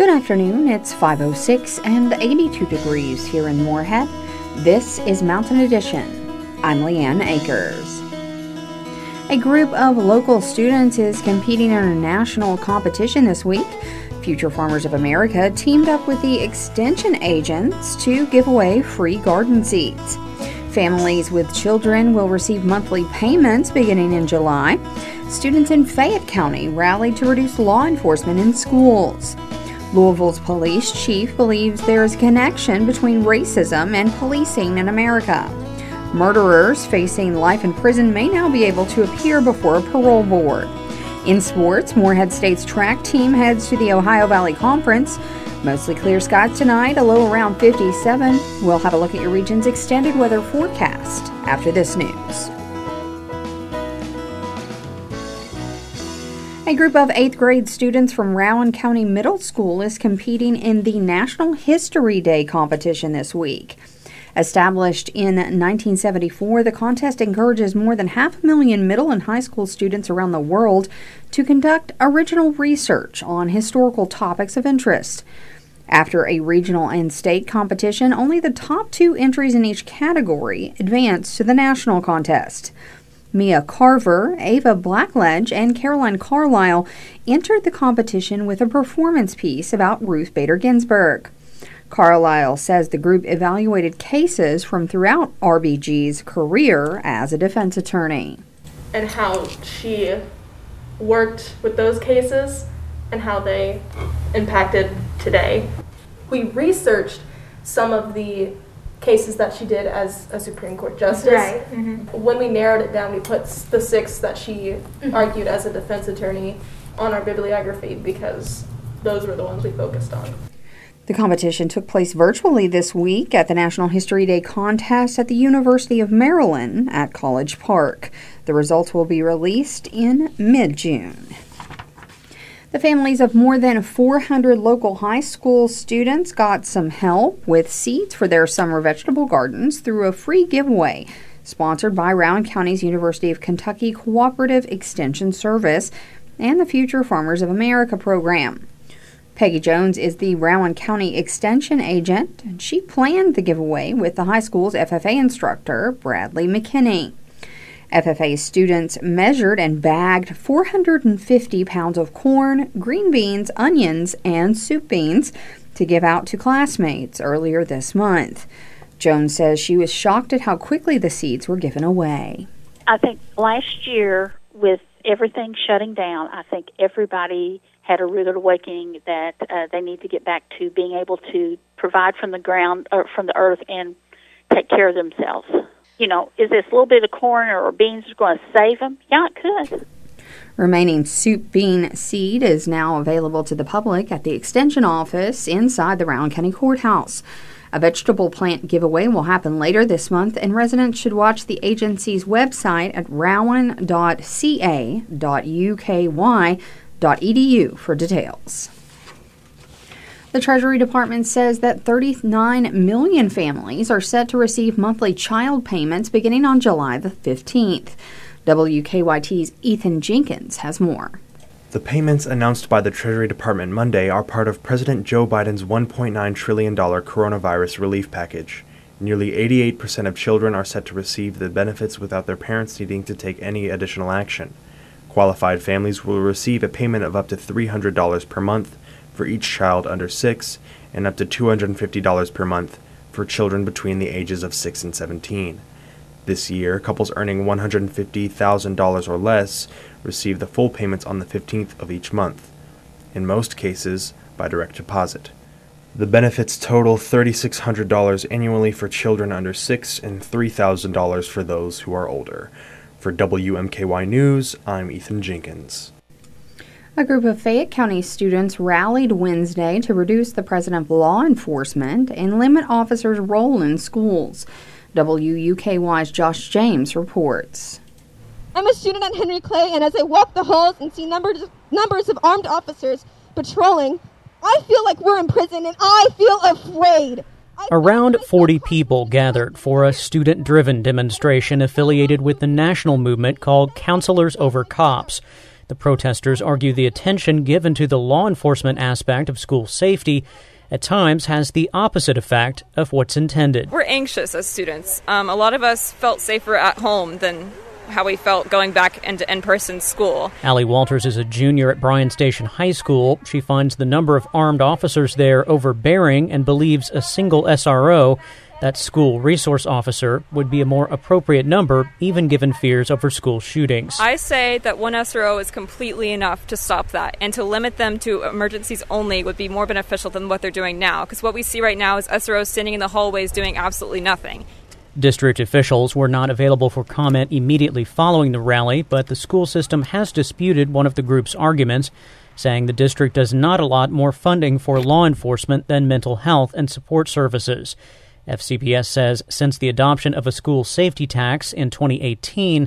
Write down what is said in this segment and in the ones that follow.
Good afternoon, it's 5:06 and 82 degrees here in Moorhead. This is Mountain Edition. I'm Leanne Akers. A group of local students is competing in a national competition this week. Future Farmers of America teamed up with the extension agents to give away free garden seeds. Families with children will receive monthly payments beginning in July. Students in Fayette County rallied to reduce law enforcement in schools. Louisville's police chief believes there is a connection between racism and policing in America. Murderers facing life in prison may now be able to appear before a parole board. In sports, Moorhead State's track team heads to the Ohio Valley Conference. Mostly clear skies tonight, a low around 57. We'll have a look at your region's extended weather forecast after this news. A group of 8th grade students from Rowan County Middle School is competing in the National History Day competition this week. Established in 1974, the contest encourages more than 500,000 middle and high school students around the world to conduct original research on historical topics of interest. After a regional and state competition, only the top 2 entries in each category advance to the national contest. Mia Carver, Ava Blackledge, and Caroline Carlisle entered the competition with a performance piece about Ruth Bader Ginsburg. Carlisle says the group evaluated cases from throughout RBG's career as a defense attorney. And how she worked with those cases and how they impacted today. We researched some of the cases that she did as a Supreme Court justice. Right. Mm-hmm. When we narrowed it down, we put the 6 that she argued as a defense attorney on our bibliography because those were the ones we focused on. The competition took place virtually this week at the National History Day contest at the University of Maryland at College Park. The results will be released in mid-June. The families of more than 400 local high school students got some help with seeds for their summer vegetable gardens through a free giveaway sponsored by Rowan County's University of Kentucky Cooperative Extension Service and the Future Farmers of America program. Peggy Jones is the Rowan County Extension agent, and she planned the giveaway with the high school's FFA instructor, Bradley McKinney. FFA students measured and bagged 450 pounds of corn, green beans, onions, and soup beans to give out to classmates earlier this month. Jones says she was shocked at how quickly the seeds were given away. I think last year, with everything shutting down, I think everybody had a rude awakening that they need to get back to being able to provide from the ground or from the earth and take care of themselves. You know, is this little bit of corn or beans going to save them? Yeah, it could. Remaining soup bean seed is now available to the public at the Extension office inside the Rowan County Courthouse. A vegetable plant giveaway will happen later this month, and residents should watch the agency's website at rowan.ca.uky.edu for details. The Treasury Department says that 39 million families are set to receive monthly child payments beginning on July the 15th. WKYT's Ethan Jenkins has more. The payments announced by the Treasury Department Monday are part of President Joe Biden's $1.9 trillion coronavirus relief package. Nearly 88% of children are set to receive the benefits without their parents needing to take any additional action. Qualified families will receive a payment of up to $300 per month for each child under 6 and up to $250 per month for children between the ages of 6 and 17. This year, couples earning $150,000 or less receive the full payments on the 15th of each month, in most cases by direct deposit. The benefits total $3,600 annually for children under 6 and $3,000 for those who are older. For WMKY News, I'm Ethan Jenkins. A group of Fayette County students rallied Wednesday to reduce the presence of law enforcement and limit officers' role in schools. WUKY's Josh James reports. I'm a student at Henry Clay, and as I walk the halls and see numbers of armed officers patrolling, I feel like we're in prison, and I feel afraid. Around 40 people gathered for a student-driven demonstration affiliated with the national movement called Counselors Over Cops. The protesters argue the attention given to the law enforcement aspect of school safety at times has the opposite effect of what's intended. We're anxious as students. A lot of us felt safer at home than how we felt going back into in-person school. Allie Walters is a junior at Bryan Station High School. She finds the number of armed officers there overbearing and believes a single SRO, that school resource officer, would be a more appropriate number, even given fears over school shootings. I say that one SRO is completely enough to stop that, and to limit them to emergencies only would be more beneficial than what they're doing now, because what we see right now is SROs standing in the hallways doing absolutely nothing. District officials were not available for comment immediately following the rally, but the school system has disputed one of the group's arguments, saying the district does not allot more funding for law enforcement than mental health and support services. FCPS says since the adoption of a school safety tax in 2018,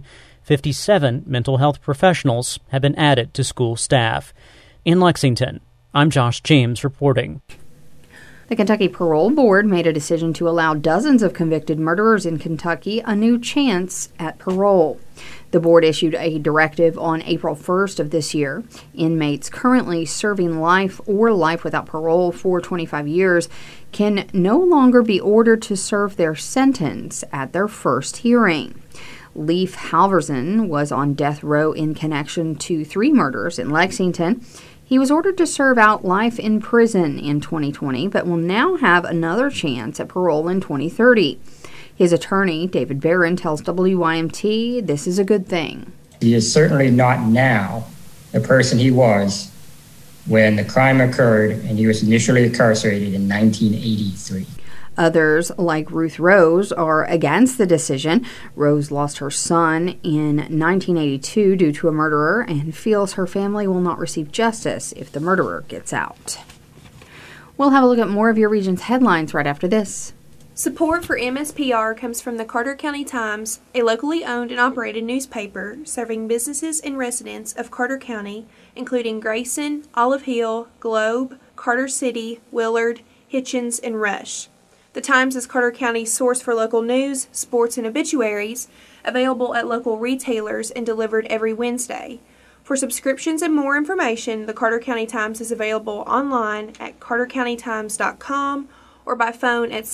57 mental health professionals have been added to school staff. In Lexington, I'm Josh James reporting. The Kentucky Parole Board made a decision to allow dozens of convicted murderers in Kentucky a new chance at parole. The board issued a directive on April 1st of this year. Inmates currently serving life or life without parole for 25 years can no longer be ordered to serve their sentence at their first hearing. Leif Halverson was on death row in connection to 3 murders in Lexington. He was ordered to serve out life in prison in 2020, but will now have another chance at parole in 2030. His attorney, David Barron, tells WYMT this is a good thing. He is certainly not now the person he was when the crime occurred and he was initially incarcerated in 1983. Others, like Ruth Rose, are against the decision. Rose lost her son in 1982 due to a murderer and feels her family will not receive justice if the murderer gets out. We'll have a look at more of your region's headlines right after this. Support for MSPR comes from the Carter County Times, a locally owned and operated newspaper serving businesses and residents of Carter County, including Grayson, Olive Hill, Globe, Carter City, Willard, Hitchens, and Rush. The Times is Carter County's source for local news, sports, and obituaries, available at local retailers and delivered every Wednesday. For subscriptions and more information, the Carter County Times is available online at cartercountytimes.com or by phone at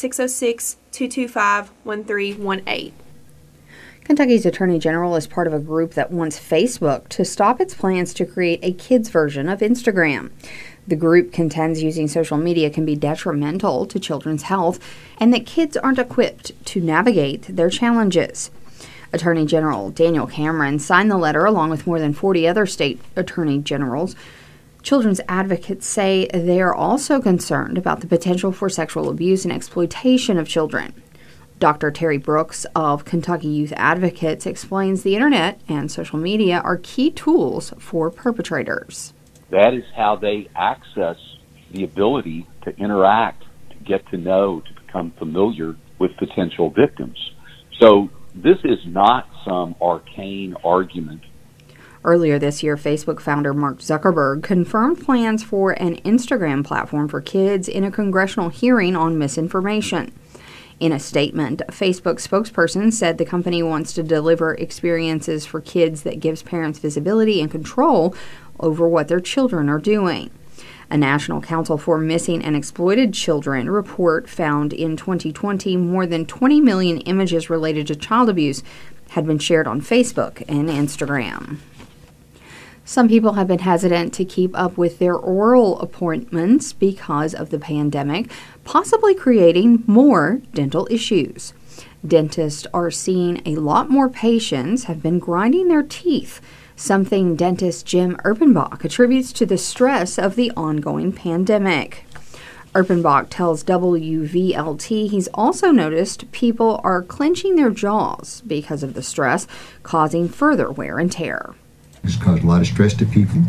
606-225-1318. Kentucky's Attorney General is part of a group that wants Facebook to stop its plans to create a kids' version of Instagram. The group contends using social media can be detrimental to children's health and that kids aren't equipped to navigate their challenges. Attorney General Daniel Cameron signed the letter along with more than 40 other state attorney generals. Children's advocates say they are also concerned about the potential for sexual abuse and exploitation of children. Dr. Terry Brooks of Kentucky Youth Advocates explains the internet and social media are key tools for perpetrators. That is how they access the ability to interact, to get to know, to become familiar with potential victims. So this is not some arcane argument. Earlier this year, Facebook founder Mark Zuckerberg confirmed plans for an Instagram platform for kids in a congressional hearing on misinformation. In a statement, a Facebook spokesperson said the company wants to deliver experiences for kids that gives parents visibility and control over what their children are doing. A National Council for Missing and Exploited Children report found in 2020 more than 20 million images related to child abuse had been shared on Facebook and Instagram. Some people have been hesitant to keep up with their oral appointments because of the pandemic, possibly creating more dental issues. Dentists are seeing a lot more patients have been grinding their teeth, something dentist Jim Erpenbach attributes to the stress of the ongoing pandemic. Erpenbach tells WVLT he's also noticed people are clenching their jaws because of the stress, causing further wear and tear. It's caused a lot of stress to people,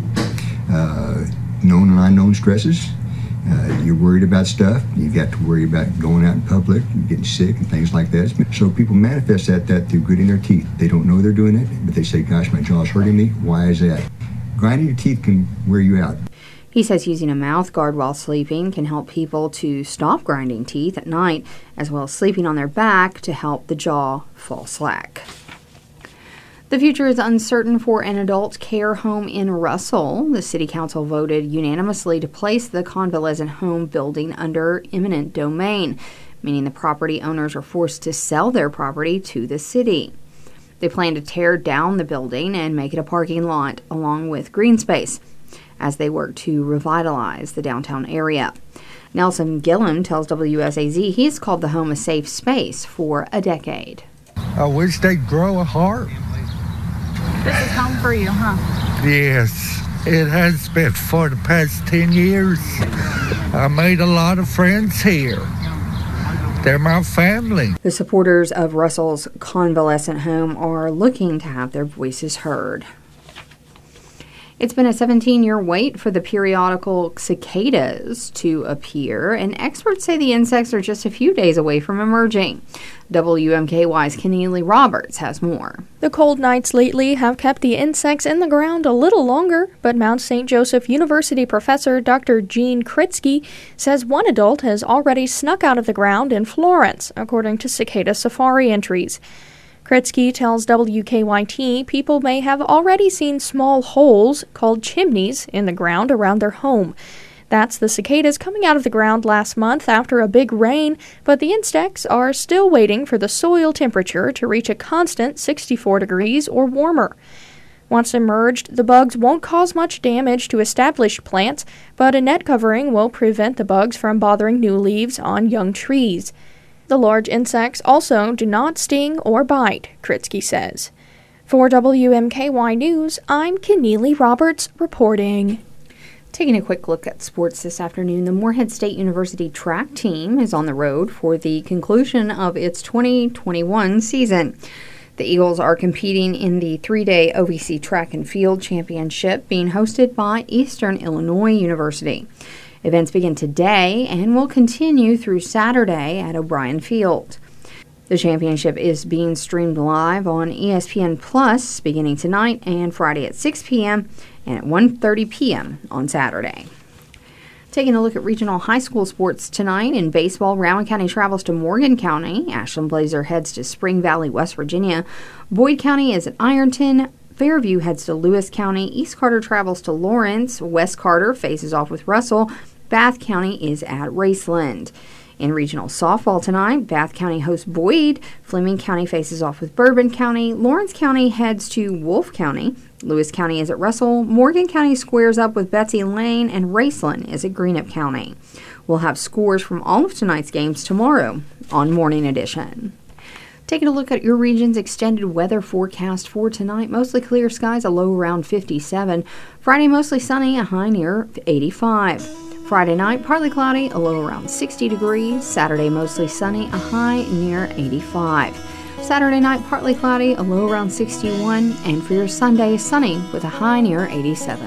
known and unknown stresses. You're worried about stuff. You got to worry about going out in public, getting sick and things like that. So people manifest that through gritting their teeth. They don't know they're doing it, but they say, gosh, my jaw's hurting me. Why is that? Grinding your teeth can wear you out. He says using a mouth guard while sleeping can help people to stop grinding teeth at night, as well as sleeping on their back to help the jaw fall slack. The future is uncertain for an adult care home in Russell. The City Council voted unanimously to place the convalescent home building under eminent domain, meaning the property owners are forced to sell their property to the city. They plan to tear down the building and make it a parking lot along with green space as they work to revitalize the downtown area. Nelson Gillum tells WSAZ he has called the home a safe space for a decade. I wish they'd grow a heart. This is home for you, huh? Yes, it has been for the past 10 years. I made a lot of friends here. They're my family. The supporters of Russell's convalescent home are looking to have their voices heard. It's been a 17-year wait for the periodical cicadas to appear, and experts say the insects are just a few days away from emerging. WMKY's Keneally Roberts has more. The cold nights lately have kept the insects in the ground a little longer, but Mount St. Joseph University professor Dr. Gene Kritsky says one adult has already snuck out of the ground in Florence, according to cicada safari entries. Kritsky tells WKYT people may have already seen small holes called chimneys in the ground around their home. That's the cicadas coming out of the ground last month after a big rain, but the insects are still waiting for the soil temperature to reach a constant 64 degrees or warmer. Once emerged, the bugs won't cause much damage to established plants, but a net covering will prevent the bugs from bothering new leaves on young trees. The large insects also do not sting or bite, Kritsky says. For WMKY News, I'm Keneally Roberts reporting. Taking a quick look at sports this afternoon, the Morehead State University track team is on the road for the conclusion of its 2021 season. The Eagles are competing in the 3-day OVC Track and Field Championship being hosted by Eastern Illinois University. Events begin today and will continue through Saturday at O'Brien Field. The championship is being streamed live on ESPN Plus beginning tonight and Friday at 6 p.m. and at 1:30 p.m. on Saturday. Taking a look at regional high school sports tonight in baseball, Rowan County travels to Morgan County. Ashland Blazer heads to Spring Valley, West Virginia. Boyd County is at Ironton. Fairview heads to Lewis County. East Carter travels to Lawrence. West Carter faces off with Russell. Bath County is at Raceland. In regional softball tonight, Bath County hosts Boyd. Fleming County faces off with Bourbon County. Lawrence County heads to Wolfe County. Lewis County is at Russell. Morgan County squares up with Betsy Lane, and Raceland is at Greenup County. We'll have scores from all of tonight's games tomorrow on Morning Edition. Taking a look at your region's extended weather forecast for tonight. Mostly clear skies, a low around 57. Friday, mostly sunny, a high near 85. Friday night, partly cloudy, a low around 60 degrees. Saturday, mostly sunny, a high near 85. Saturday night, partly cloudy, a low around 61. And for your Sunday, sunny with a high near 87.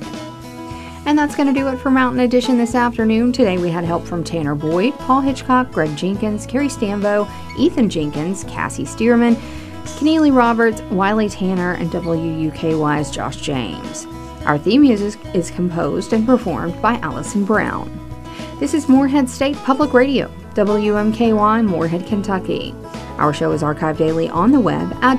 And that's going to do it for Mountain Edition this afternoon. Today we had help from Tanner Boyd, Paul Hitchcock, Greg Jenkins, Carrie Stambo, Ethan Jenkins, Cassie Stearman, Keneally Roberts, Wiley Tanner, and WUKY's Josh James. Our theme music is composed and performed by Allison Brown. This is Morehead State Public Radio, WMKY, Morehead, Kentucky. Our show is archived daily on the web at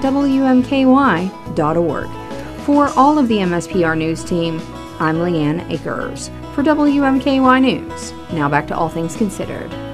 WMKY.org. For all of the MSPR News team, I'm Leanne Akers for WMKY News. Now back to All Things Considered.